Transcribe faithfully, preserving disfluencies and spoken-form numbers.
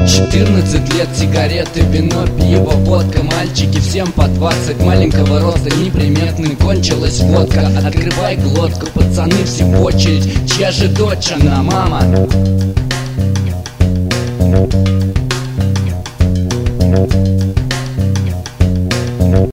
Четырнадцать лет, сигареты, вино, пиво, водка. Мальчики всем по двадцать, маленького роста, неприметный. Кончилась водка, открывай глотку. Пацаны все в очередь, чья же дочь она, мама? Thank you.